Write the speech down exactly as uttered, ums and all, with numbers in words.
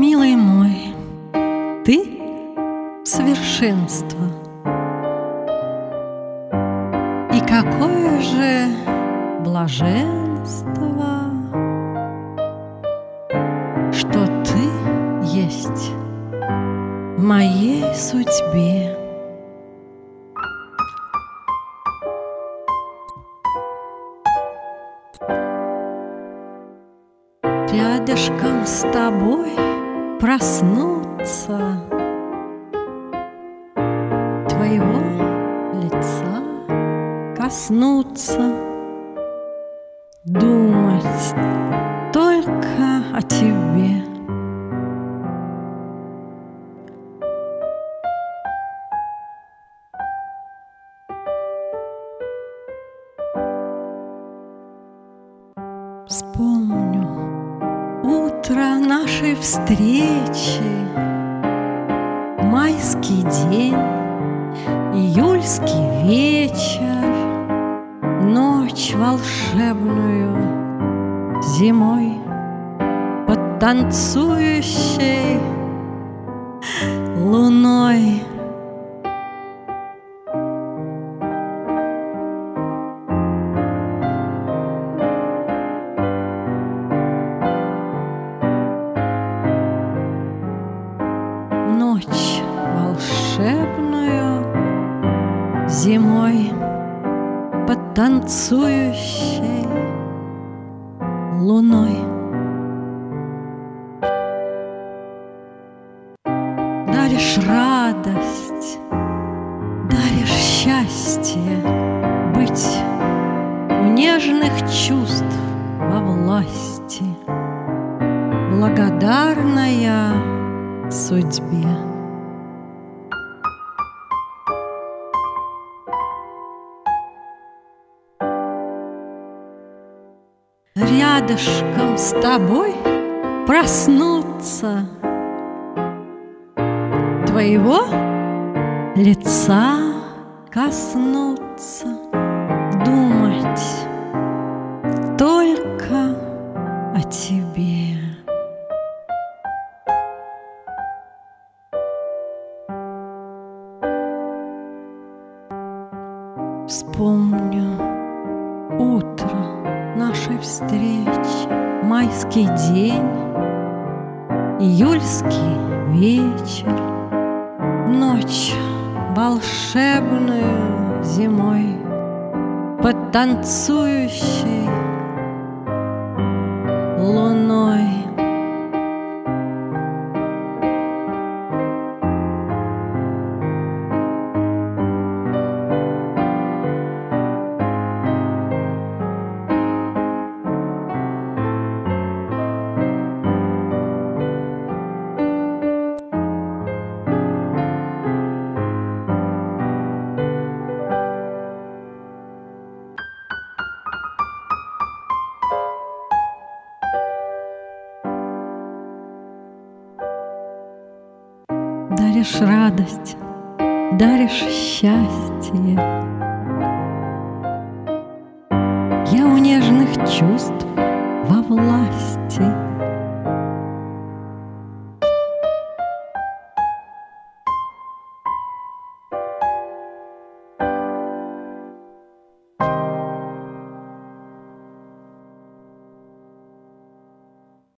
Милый мой, ты — совершенство. И какое же блаженство, что ты есть в моей судьбе. Рядышком с тобой проснуться, твоего лица коснуться, думать только о тебе. Вспомню утро нашей встречи, майский день, июльский вечер, ночь волшебную зимой под танцующей луной. Ночь волшебную зимой под танцующей луной. Даришь радость, даришь счастье, быть у нежных чувств во власти, благодарная судьбе. Рядышком с тобой проснуться, твоего лица коснуться, думать только о тебе. Вспомню утро нашей встречи, майский день, июльский вечер, ночь волшебную зимой под танцующей луной. Даришь радость, даришь счастье. Я у нежных чувств во власти,